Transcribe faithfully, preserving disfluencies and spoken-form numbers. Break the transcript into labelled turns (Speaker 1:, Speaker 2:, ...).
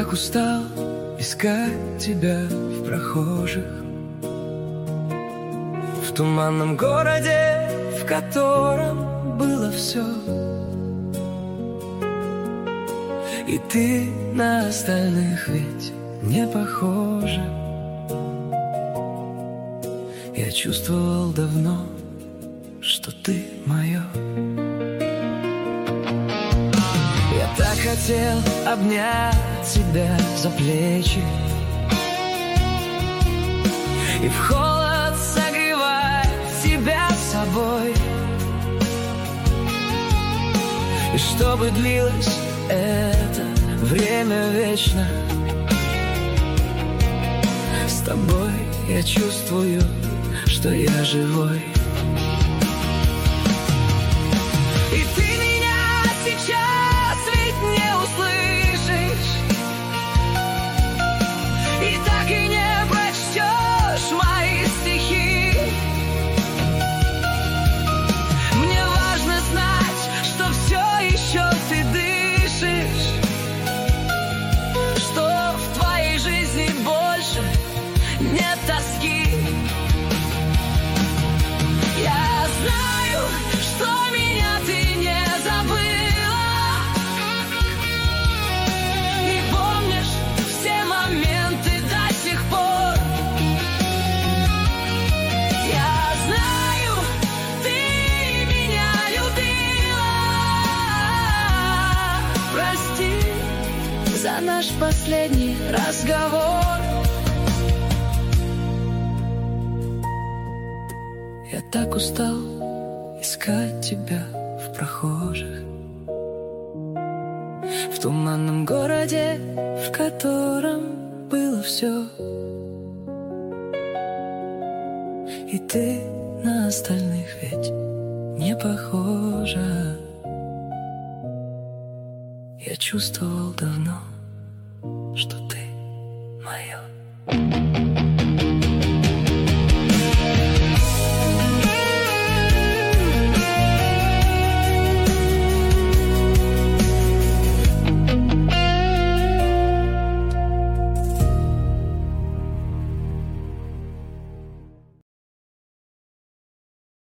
Speaker 1: так устал искать тебя в прохожих, в туманном городе, в котором было все. И ты на остальных ведь не похожа. Я чувствовал давно, что ты мое. Я так хотел обнять тебя за плечи и в холод согревать тебя собой, и чтобы длилось это время вечно. С тобой я чувствую, что я живой. И ты меня сейчас ведь не услышишь, и так и не прочтешь мои стихи. Мне важно знать, что все еще ты дышишь, что в твоей жизни больше нет тоски. Я знаю, что меня ты не забыла, и помнишь все моменты до сих пор. Я знаю, ты меня любила. Прости за наш последний разговор. Я так устал искать тебя в прохожих, в туманном городе, в котором было все. И ты на остальных ведь не похожа. Я чувствовал давно, что ты мое.